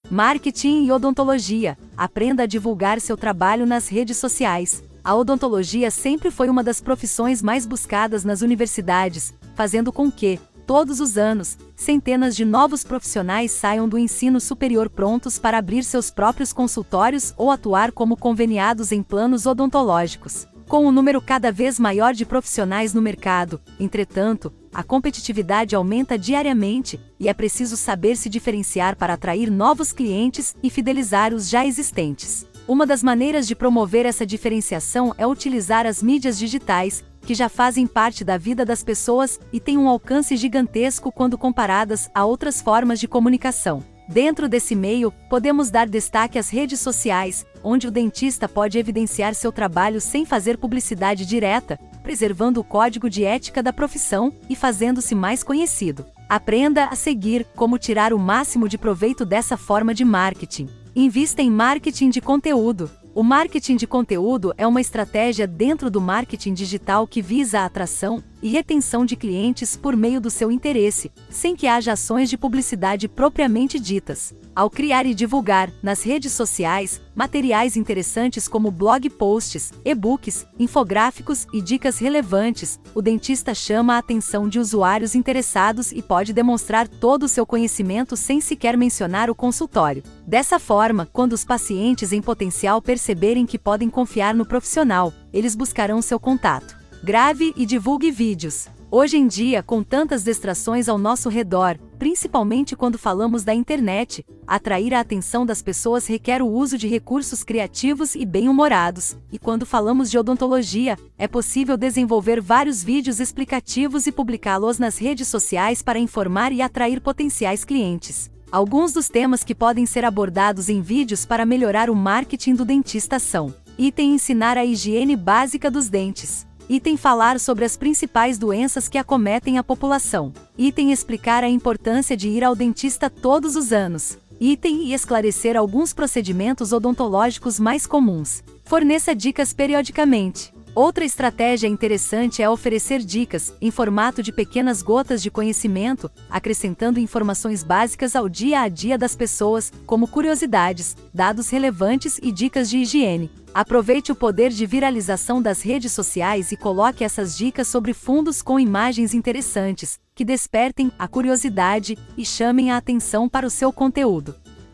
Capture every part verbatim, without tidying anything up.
Marketing e odontologia. Aprenda a divulgar seu trabalho nas redes sociais. A odontologia sempre foi uma das profissões mais buscadas nas universidades, fazendo com que, todos os anos, centenas de novos profissionais saiam do ensino superior prontos para abrir seus próprios consultórios ou atuar como conveniados em planos odontológicos. Com um número cada vez maior de profissionais no mercado, entretanto, a competitividade aumenta diariamente e é preciso saber se diferenciar para atrair novos clientes e fidelizar os já existentes. Uma das maneiras de promover essa diferenciação é utilizar as mídias digitais, que já fazem parte da vida das pessoas e têm um alcance gigantesco quando comparadas a outras formas de comunicação. Dentro desse meio, podemos dar destaque às redes sociais, onde o dentista pode evidenciar seu trabalho sem fazer publicidade direta, preservando o código de ética da profissão e fazendo-se mais conhecido. Aprenda a seguir como tirar o máximo de proveito dessa forma de marketing. Invista em marketing de conteúdo. O marketing de conteúdo é uma estratégia dentro do marketing digital que visa a atração e retenção de clientes por meio do seu interesse, sem que haja ações de publicidade propriamente ditas. Ao criar e divulgar, nas redes sociais, materiais interessantes como blog posts, e-books, infográficos e dicas relevantes, o dentista chama a atenção de usuários interessados e pode demonstrar todo o seu conhecimento sem sequer mencionar o consultório. Dessa forma, quando os pacientes em potencial perceberem que podem confiar no profissional, eles buscarão seu contato. Grave e divulgue vídeos. Hoje em dia, com tantas distrações ao nosso redor, principalmente quando falamos da internet, atrair a atenção das pessoas requer o uso de recursos criativos e bem-humorados, e quando falamos de odontologia, é possível desenvolver vários vídeos explicativos e publicá-los nas redes sociais para informar e atrair potenciais clientes. Alguns dos temas que podem ser abordados em vídeos para melhorar o marketing do dentista são: item ensinar a higiene básica dos dentes. Item falar sobre as principais doenças que acometem a população. Item explicar a importância de ir ao dentista todos os anos. Item e esclarecer alguns procedimentos odontológicos mais comuns. Forneça dicas periodicamente. Outra estratégia interessante é oferecer dicas, em formato de pequenas gotas de conhecimento, acrescentando informações básicas ao dia a dia das pessoas, como curiosidades, dados relevantes e dicas de higiene. Aproveite o poder de viralização das redes sociais e coloque essas dicas sobre fundos com imagens interessantes, que despertem a curiosidade e chamem a atenção para o seu conteúdo.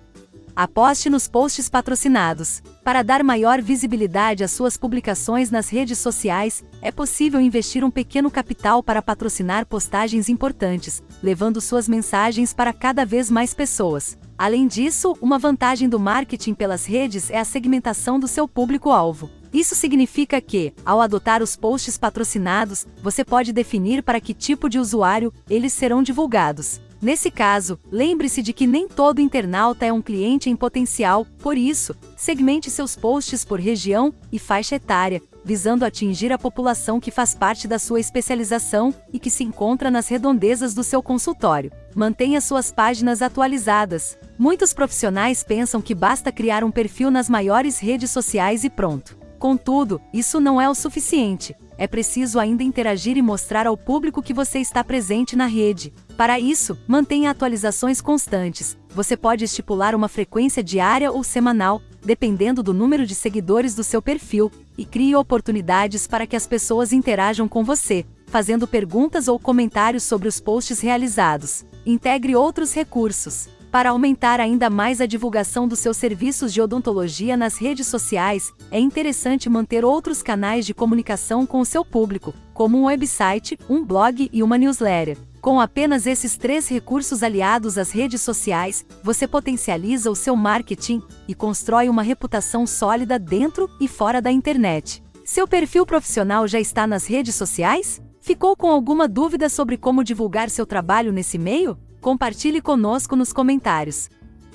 Aposte nos posts patrocinados. Para dar maior visibilidade às suas publicações nas redes sociais, é possível investir um pequeno capital para patrocinar postagens importantes, levando suas mensagens para cada vez mais pessoas. Além disso, uma vantagem do marketing pelas redes é a segmentação do seu público-alvo. Isso significa que, ao adotar os posts patrocinados, você pode definir para que tipo de usuário eles serão divulgados. Nesse caso, lembre-se de que nem todo internauta é um cliente em potencial, por isso, segmente seus posts por região e faixa etária, visando atingir a população que faz parte da sua especialização e que se encontra nas redondezas do seu consultório. Mantenha suas páginas atualizadas. Muitos profissionais pensam que basta criar um perfil nas maiores redes sociais e pronto. Contudo, isso não é o suficiente. É preciso ainda interagir e mostrar ao público que você está presente na rede. Para isso, mantenha atualizações constantes. Você pode estipular uma frequência diária ou semanal, dependendo do número de seguidores do seu perfil, e crie oportunidades para que as pessoas interajam com você, fazendo perguntas ou comentários sobre os posts realizados. Integre outros recursos. Para aumentar ainda mais a divulgação dos seus serviços de odontologia nas redes sociais, é interessante manter outros canais de comunicação com o seu público, como um website, um blog e uma newsletter. Com apenas esses três recursos aliados às redes sociais, você potencializa o seu marketing e constrói uma reputação sólida dentro e fora da internet. Seu perfil profissional já está nas redes sociais? Ficou com alguma dúvida sobre como divulgar seu trabalho nesse meio? Compartilhe conosco nos comentários.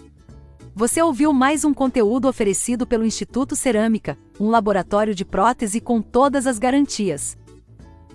Você ouviu mais um conteúdo oferecido pelo Instituto Cerâmica, um laboratório de prótese com todas as garantias.